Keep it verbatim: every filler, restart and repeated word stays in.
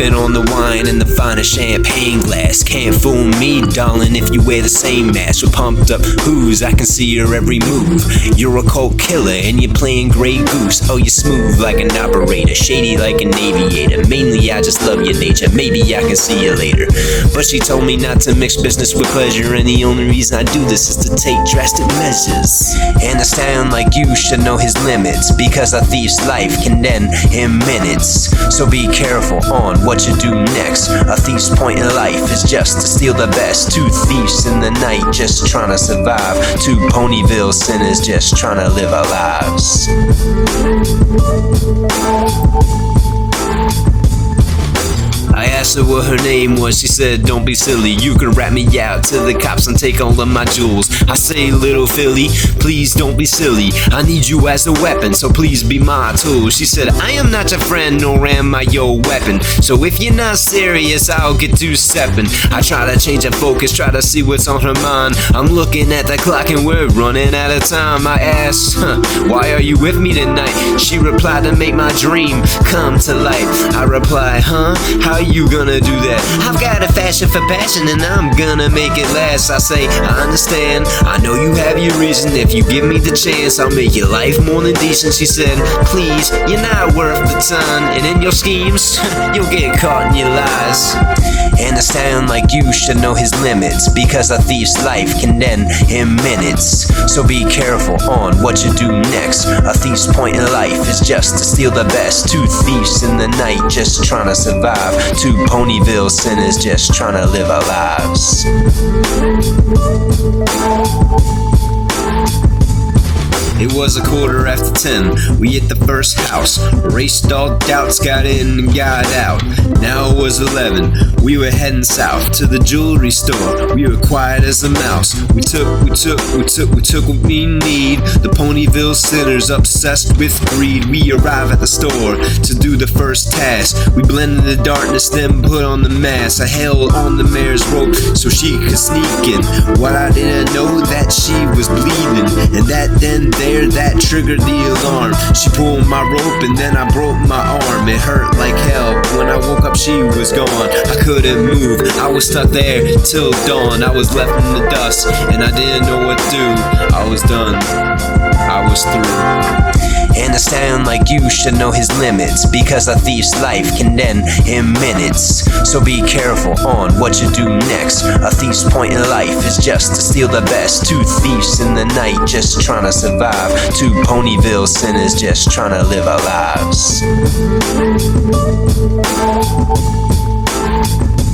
sipping on the wine in the finest champagne glass. Can't fool me, darling, if you wear the same mask. With pumped up who's, I can see your every move. You're a cold killer and you're playing Grey Goose. Oh, you're smooth like an operator, shady like an aviator. Mainly I just love your nature, maybe I can see you later. But she told me not to mix business with pleasure, and the only reason I do this is to take drastic measures. And a stallion like you should know his limits, because a thief's life can end in minutes. So be careful on what you do next. A thief's point in life is just to steal the best. Two thieves in the night just trying to survive. Two Ponyville sinners just trying to live our lives. I asked her what her name was, she said, don't be silly, you can rat me out to the cops and take all of my jewels. I say, little Philly, please don't be silly, I need you as a weapon, so please be my tool. She said, I am not your friend, nor am I your weapon, so if you're not serious, I'll get to stepping. I try to change her focus, try to see what's on her mind. I'm looking at the clock and we're running out of time. I asked, huh, why are you with me tonight? She replied, to make my dream come to life. I replied, huh, how you gonna do that? I've got a fashion for passion and I'm gonna make it last. I say, I understand, I know you have your reason. If you give me the chance, I'll make your life more than decent. She said, please, you're not worth the time, and in your schemes, you'll get caught in your lies. And a stallion like you should know his limits, because a thief's life can end in minutes. So be careful on what you do next. A thief's point in life is just to steal the best. Two thieves in the night just trying to survive. Two Ponyville sinners just trying to live our lives. It was a quarter after ten, we hit the first house. Erased all doubts, got in and got out. Now it was eleven, we were heading south to the jewelry store. We were quiet as a mouse. We took, we took, we took, we took what we need. The Ponyville sinners obsessed with greed. We arrive at the store to do the first task. We blend in the darkness, then put on the mask. I held on the mare's rope so she could sneak in. What I didn't know, that she was bleeding, and that then there that triggered the alarm. She pulled my rope and then I broke my arm. It hurt like hell. When I woke up she was gone. I couldn't move, I was stuck there till dawn. I was left in the dust and I didn't know what to do. I was done, I was through. And a stallion like you should know his limits, because a thief's life can end in minutes. So be careful on what you do next. A thief's point in life is just to steal the best. Two thieves in the night just trying to survive. Two Ponyville sinners just trying to live our lives.